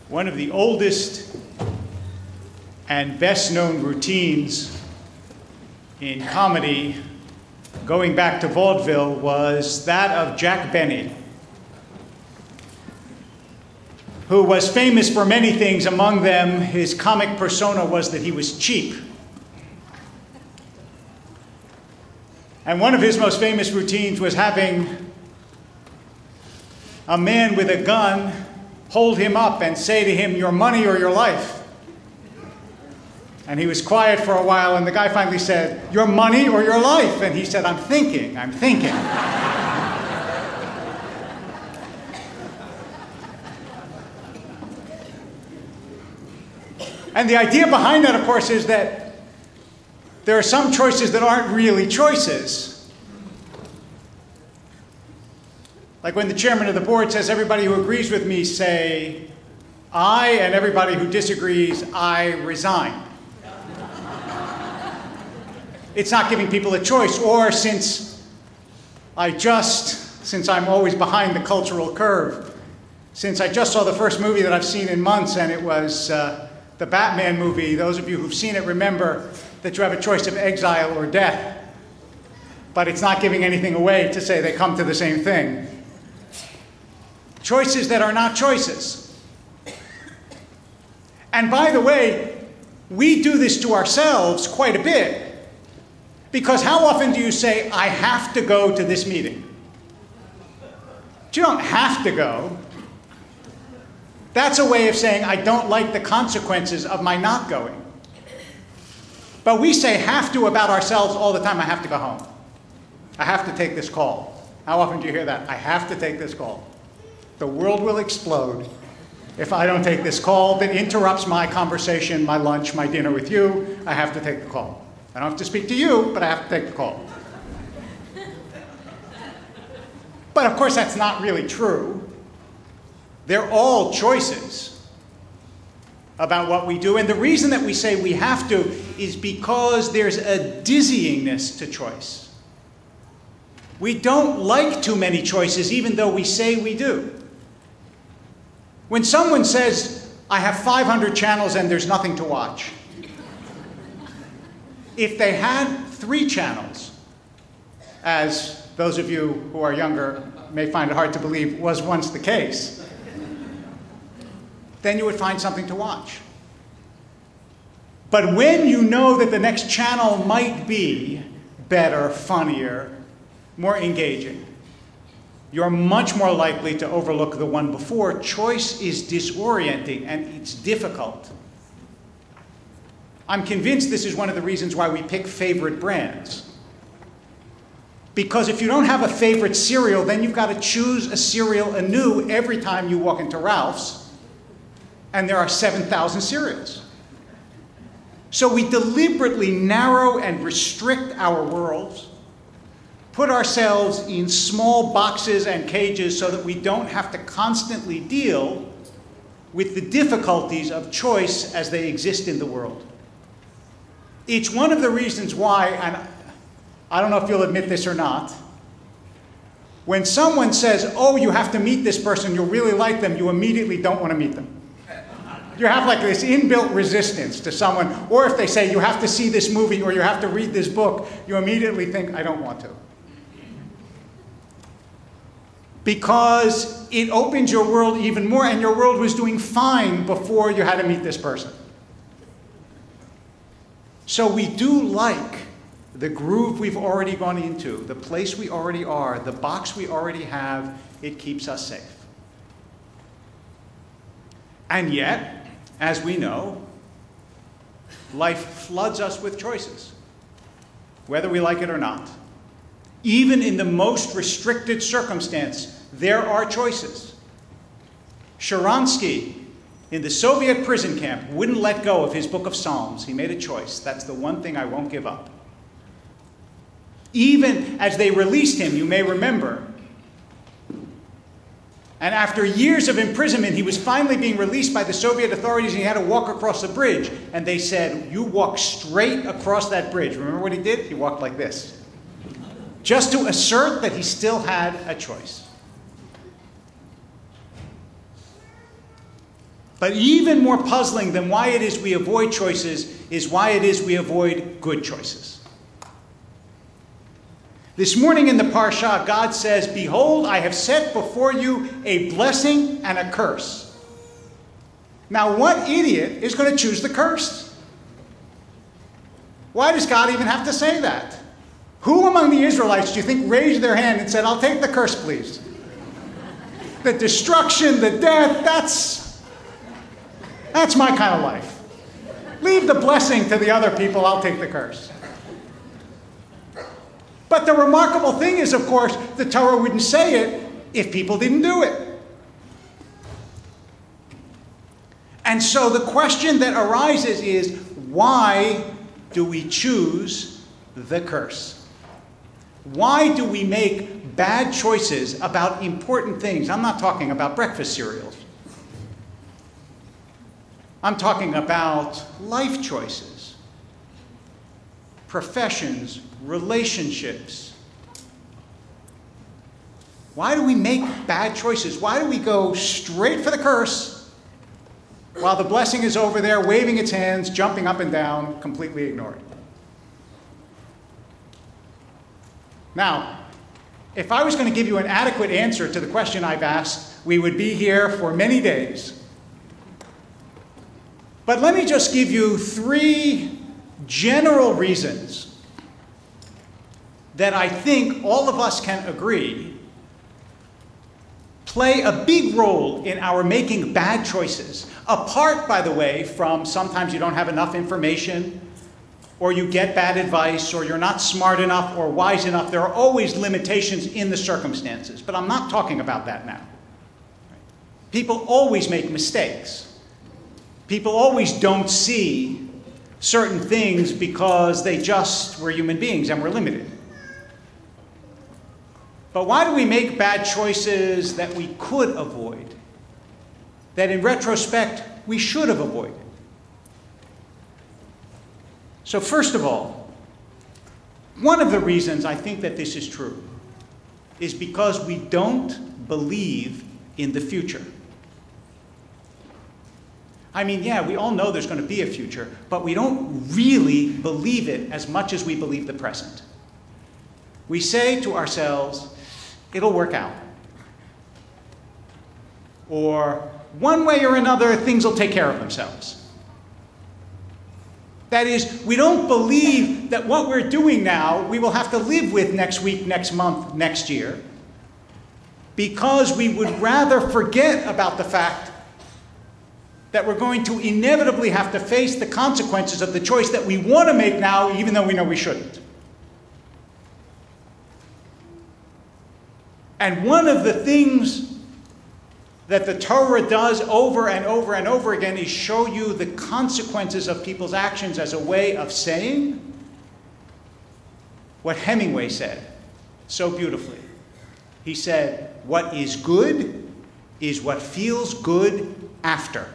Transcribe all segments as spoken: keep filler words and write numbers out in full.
One of the oldest and best-known routines in comedy, going back to vaudeville, was that of Jack Benny, who was famous for many things. Among them, his comic persona was that he was cheap. And one of his most famous routines was having a man with a gun hold him up and say to him, "Your money or your life." And he was quiet for a while, and the guy finally said, "Your money or your life?" And he said, "I'm thinking, I'm thinking." And the idea behind that, of course, is that there are some choices that aren't really choices. Like when the chairman of the board says, "Everybody who agrees with me say aye," and everybody who disagrees, "I resign." It's not giving people a choice. Or since I just, since I'm always behind the cultural curve, since I just saw the first movie that I've seen in months, and it was uh, the Batman movie, those of you who've seen it remember that you have a choice of exile or death. But it's not giving anything away to say they come to the same thing. Choices that are not choices. And by the way, we do this to ourselves quite a bit. Because how often do you say, "I have to go to this meeting"? But you don't have to go. That's a way of saying, "I don't like the consequences of my not going." But we say "have to" about ourselves all the time. "I have to go home. I have to take this call." How often do you hear that? "I have to take this call. The world will explode if I don't take this call that interrupts my conversation, my lunch, my dinner with you. I have to take the call. I don't have to speak to you, but I have to take the call." But of course, that's not really true. They're all choices about what we do. And the reason that we say we have to is because there's a dizzyingness to choice. We don't like too many choices, even though we say we do. When someone says, "I have five hundred channels and there's nothing to watch," if they had three channels, as those of you who are younger may find it hard to believe was once the case, then you would find something to watch. But when you know that the next channel might be better, funnier, more engaging, you're much more likely to overlook the one before. Choice is disorienting and it's difficult. I'm convinced this is one of the reasons why we pick favorite brands. Because if you don't have a favorite cereal, then you've got to choose a cereal anew every time you walk into Ralph's, and there are seven thousand cereals. So we deliberately narrow and restrict our worlds, put ourselves in small boxes and cages so that we don't have to constantly deal with the difficulties of choice as they exist in the world. It's one of the reasons why, and I don't know if you'll admit this or not, when someone says, "Oh, you have to meet this person, you'll really like them," you immediately don't want to meet them. You have like this inbuilt resistance to someone. Or if they say, "You have to see this movie," or "You have to read this book," you immediately think, "I don't want to." Because it opens your world even more, and your world was doing fine before you had to meet this person. So we do like the groove we've already gone into, the place we already are, the box we already have. It keeps us safe. And yet, as we know, life floods us with choices, whether we like it or not. Even in the most restricted circumstance, there are choices. Sharansky, in the Soviet prison camp, wouldn't let go of his book of Psalms. He made a choice. "That's the one thing I won't give up." Even as they released him, you may remember, and after years of imprisonment, he was finally being released by the Soviet authorities, and he had to walk across the bridge. And they said, "You walk straight across that bridge." Remember what he did? He walked like this, just to assert that he still had a choice. But even more puzzling than why it is we avoid choices is why it is we avoid good choices. This morning in the Parsha, God says, "Behold, I have set before you a blessing and a curse." Now, what idiot is going to choose the curse? Why does God even have to say that? Who among the Israelites do you think raised their hand and said, "I'll take the curse, please"? The destruction, the death, that's, that's my kind of life. Leave the blessing to the other people, I'll take the curse. But the remarkable thing is, of course, the Torah wouldn't say it if people didn't do it. And so the question that arises is, why do we choose the curse? Why do we make bad choices about important things? I'm not talking about breakfast cereals. I'm talking about life choices, professions, relationships. Why do we make bad choices? Why do we go straight for the curse while the blessing is over there waving its hands, jumping up and down, completely ignored? Now, if I was going to give you an adequate answer to the question I've asked, we would be here for many days. But let me just give you three general reasons that I think all of us can agree play a big role in our making bad choices. Apart, by the way, from sometimes you don't have enough information, or you get bad advice, or you're not smart enough or wise enough. There are always limitations in the circumstances, but I'm not talking about that now. People always make mistakes. People always don't see certain things because they just were human beings and were limited. But why do we make bad choices that we could avoid, that in retrospect we should have avoided? So first of all, one of the reasons I think that this is true is because we don't believe in the future. I mean, yeah, we all know there's going to be a future, but we don't really believe it as much as we believe the present. We say to ourselves, it'll work out. Or one way or another, things will take care of themselves. That is, we don't believe that what we're doing now, we will have to live with next week, next month, next year, because we would rather forget about the fact that we're going to inevitably have to face the consequences of the choice that we want to make now, even though we know we shouldn't. And one of the things that the Torah does over and over and over again is show you the consequences of people's actions as a way of saying what Hemingway said so beautifully. He said, "What is good is what feels good after."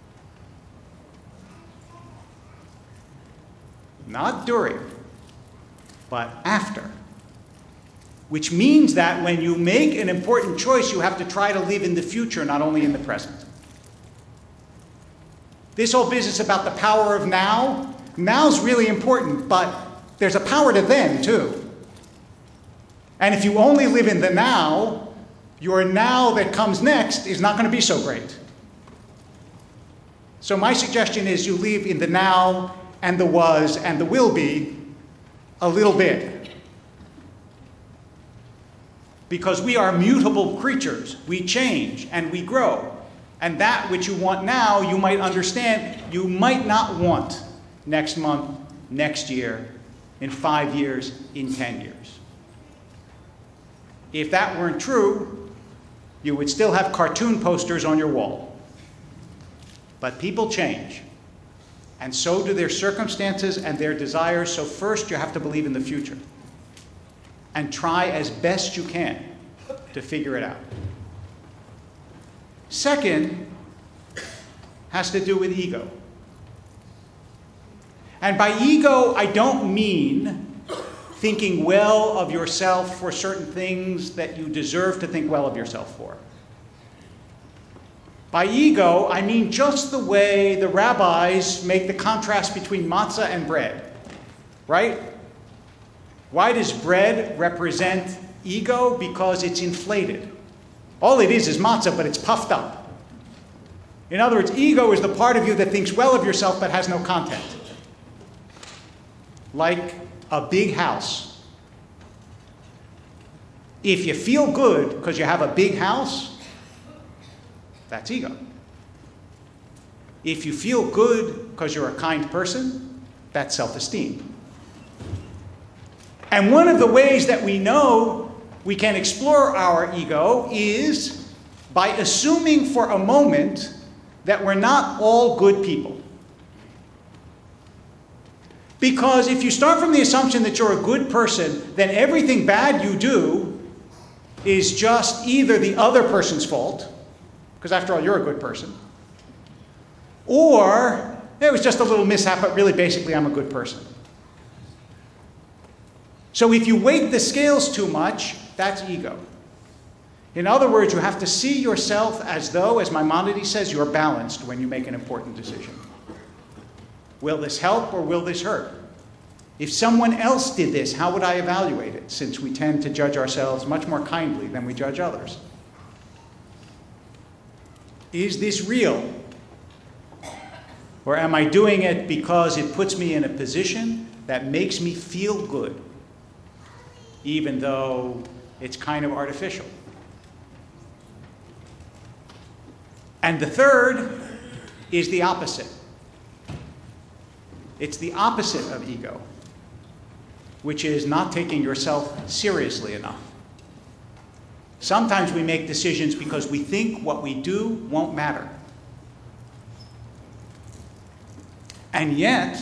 Not during, but after. Which means that when you make an important choice, you have to try to live in the future, not only in the present. This whole business about the power of now, now's really important, but there's a power to then, too. And if you only live in the now, your now that comes next is not going to be so great. So my suggestion is you live in the now and the was and the will be a little bit. Because we are mutable creatures. We change and we grow. And that which you want now, you might understand, you might not want next month, next year, in five years, in ten years. If that weren't true, you would still have cartoon posters on your wall. But people change. And so do their circumstances and their desires. So first you have to believe in the future. And try as best you can to figure it out. Second has to do with ego. And by ego, I don't mean thinking well of yourself for certain things that you deserve to think well of yourself for. By ego, I mean just the way the rabbis make the contrast between matzah and bread, right? Why does bread represent ego? Because it's inflated. All it is is matzah, but it's puffed up. In other words, ego is the part of you that thinks well of yourself but has no content. Like a big house. If you feel good because you have a big house, that's ego. If you feel good because you're a kind person, that's self-esteem. And one of the ways that we know we can explore our ego is by assuming for a moment that we're not all good people. Because if you start from the assumption that you're a good person, then everything bad you do is just either the other person's fault, because after all, you're a good person, or it was just a little mishap, but really basically I'm a good person. So if you weight the scales too much, that's ego. In other words, you have to see yourself as though, as Maimonides says, you're balanced when you make an important decision. Will this help or will this hurt? If someone else did this, how would I evaluate it, since we tend to judge ourselves much more kindly than we judge others? Is this real? Or am I doing it because it puts me in a position that makes me feel good, even though it's kind of artificial? And the third is the opposite. It's the opposite of ego, which is not taking yourself seriously enough. Sometimes we make decisions because we think what we do won't matter. And yet,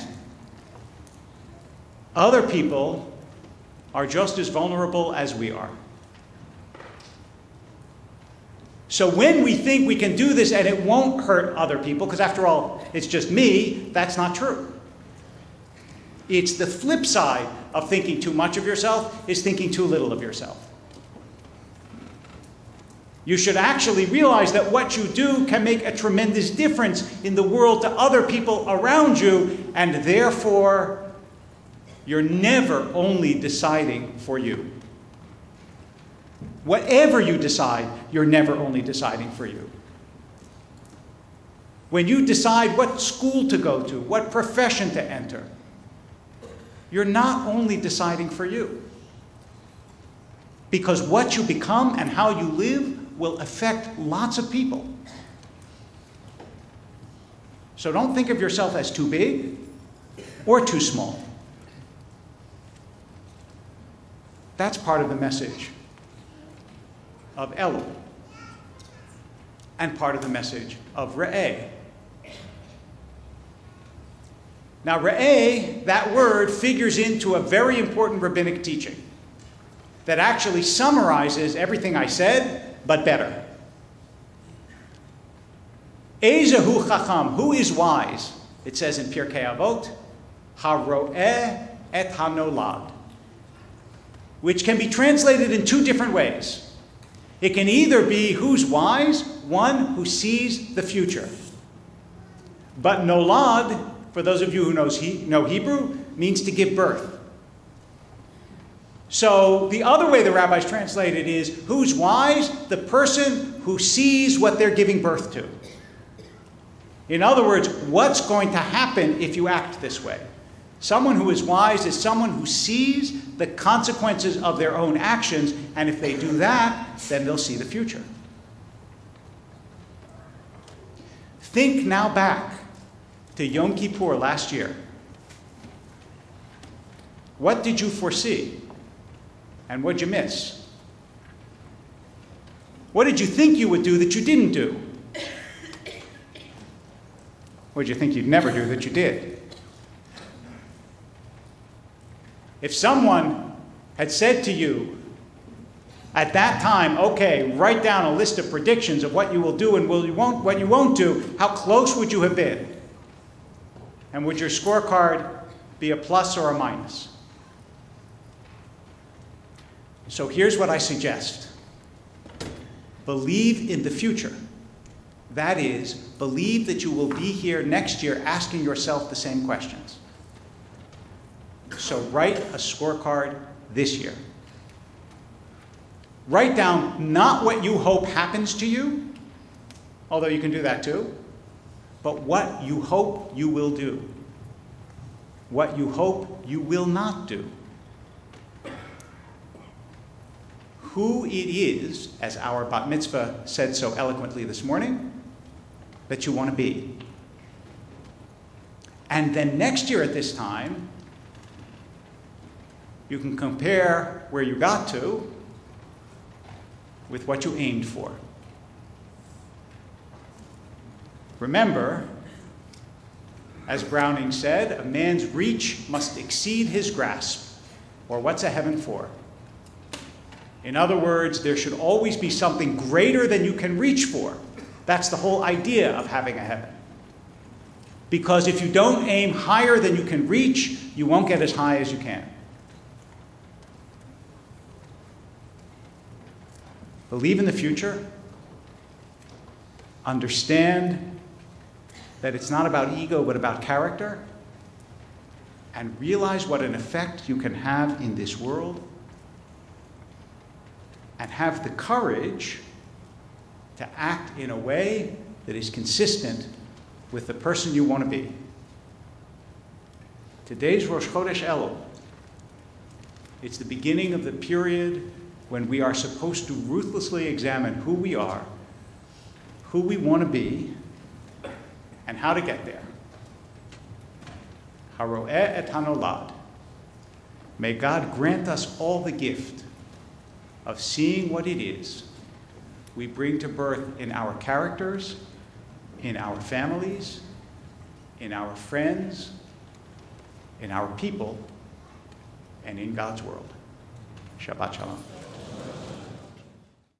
other people are just as vulnerable as we are. So when we think we can do this and it won't hurt other people, because after all, it's just me, that's not true. It's the flip side of thinking too much of yourself is thinking too little of yourself. You should actually realize that what you do can make a tremendous difference in the world to other people around you, and therefore, you're never only deciding for you. Whatever you decide, you're never only deciding for you. When you decide what school to go to, what profession to enter, you're not only deciding for you. Because what you become and how you live will affect lots of people. So don't think of yourself as too big or too small. That's part of the message of Elul and part of the message of Re'eh. Now, Re'eh, that word, figures into a very important rabbinic teaching that actually summarizes everything I said, but better. Ezehu chacham, who is wise? It says in Pirkei Avot, haro'eh et hanolad, which can be translated in two different ways. It can either be who's wise, one who sees the future. But nolad, for those of you who knows he, know Hebrew, means to give birth. So the other way the rabbis translate it is, who's wise? The person who sees what they're giving birth to. In other words, what's going to happen if you act this way? Someone who is wise is someone who sees the consequences of their own actions, and if they do that, then they'll see the future. Think now back to Yom Kippur last year. What did you foresee? And what did you miss? What did you think you would do that you didn't do? What did you think you'd never do that you did? If someone had said to you at that time, okay, write down a list of predictions of what you will do and what you won't, what you won't do, how close would you have been? And would your scorecard be a plus or a minus? So here's what I suggest. Believe in the future. That is, believe that you will be here next year asking yourself the same questions. So write a scorecard this year. Write down not what you hope happens to you, although you can do that too, but what you hope you will do, what you hope you will not do, who it is, as our bat mitzvah said so eloquently this morning, that you want to be. And then next year at this time, you can compare where you got to with what you aimed for. Remember, as Browning said, a man's reach must exceed his grasp, or what's a heaven for? In other words, there should always be something greater than you can reach for. That's the whole idea of having a heaven. Because if you don't aim higher than you can reach, you won't get as high as you can. Believe in the future. Understand that it's not about ego, but about character. And realize what an effect you can have in this world. And have the courage to act in a way that is consistent with the person you want to be. Today's Rosh Chodesh Elul. It's the beginning of the period when we are supposed to ruthlessly examine who we are, who we want to be, and how to get there. Haroeh et hanolad. May God grant us all the gift of seeing what it is we bring to birth in our characters, in our families, in our friends, in our people, and in God's world. Shabbat Shalom.